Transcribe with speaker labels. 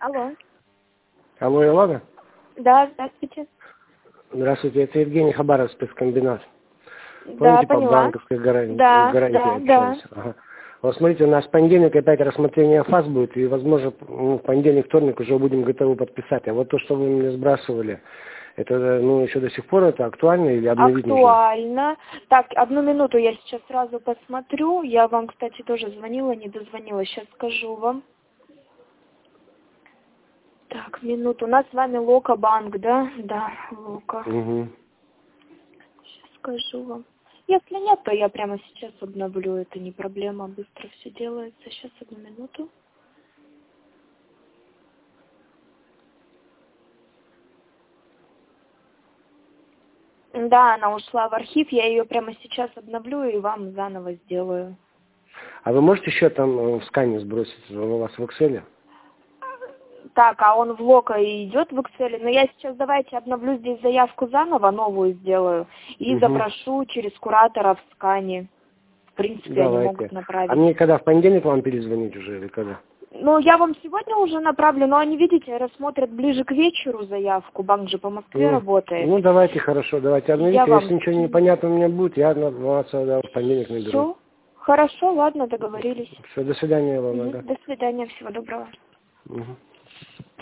Speaker 1: Алло.
Speaker 2: Алло, Илона?
Speaker 1: Да, здравствуйте.
Speaker 2: Здравствуйте, это Евгений Хабаров, спецкомбинат.
Speaker 1: Да,
Speaker 2: Помните, по
Speaker 1: поняла.
Speaker 2: банковской гарантии,
Speaker 1: Да,
Speaker 2: общались?
Speaker 1: да.
Speaker 2: Ага. Вот смотрите, у нас в понедельник опять рассмотрение фаз будет, и, возможно, в понедельник, вторник уже будем готовы подписать. А вот то, что вы мне сбрасывали, это, еще до сих пор это актуально или обновить нужно?
Speaker 1: Актуально. Так, одну минуту, я сейчас сразу посмотрю. Я вам, кстати, тоже звонила, не дозвонила. Сейчас скажу вам. Так, минуту. У нас с вами Лока банк, да? Да, Лока.
Speaker 2: Угу.
Speaker 1: Сейчас скажу вам. Если нет, то я прямо сейчас обновлю. Это не проблема, быстро все делается. Сейчас, одну минуту. Да, она ушла в архив, я ее прямо сейчас обновлю и вам заново сделаю.
Speaker 2: А вы можете еще там в скане сбросить у вас в Excel?
Speaker 1: Так, а он в Лока и идет в Excel, но я сейчас давайте обновлю здесь заявку заново, новую сделаю, и запрошу через куратора в скане. В принципе, они могут направить.
Speaker 2: А мне когда, в понедельник вам перезвонить уже или когда?
Speaker 1: Ну, я вам сегодня уже направлю, но они, видите, рассмотрят ближе к вечеру заявку, банк же по Москве работает.
Speaker 2: Ну, давайте, хорошо, давайте обновите.
Speaker 1: Я
Speaker 2: Если ничего непонятно у меня будет, я вас в понедельник наберу.
Speaker 1: Все, хорошо, ладно, договорились.
Speaker 2: Все, до свидания, Илона.
Speaker 1: До свидания, всего доброго.
Speaker 2: Угу.